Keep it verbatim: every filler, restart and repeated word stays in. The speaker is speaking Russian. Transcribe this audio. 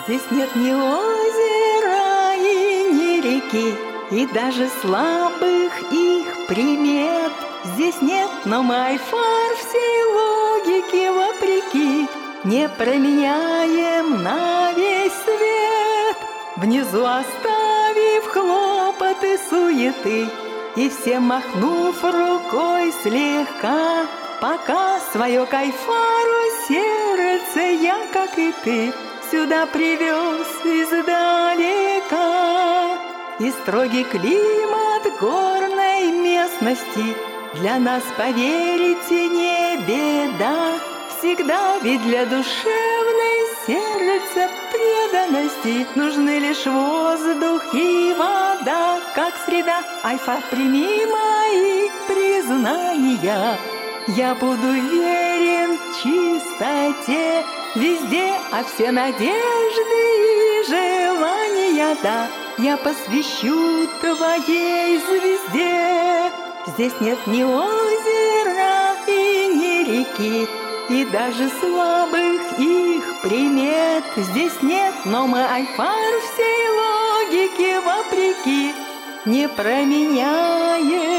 Здесь нет ни озера и ни реки, и даже слабых их примет. Здесь нет, но Майфар всей логике вопреки не променяем на весь свет. Внизу оставив хлопоты, суеты, и всем махнув рукой слегка, пока свое кайфару сердце я, как и ты, сюда привез издалека. И строгий климат горной местности для нас, поверите, не беда. Всегда ведь для душевной сердца преданности нужны лишь воздух и вода, как среда. Айфар, прими мои признания, я буду верен чистоте везде, а все надежды и желания, да, я посвящу твоей звезде. Здесь нет ни озера и ни реки, и даже слабых их примет. Здесь нет, но мы Айфар всей логике вопреки не променяем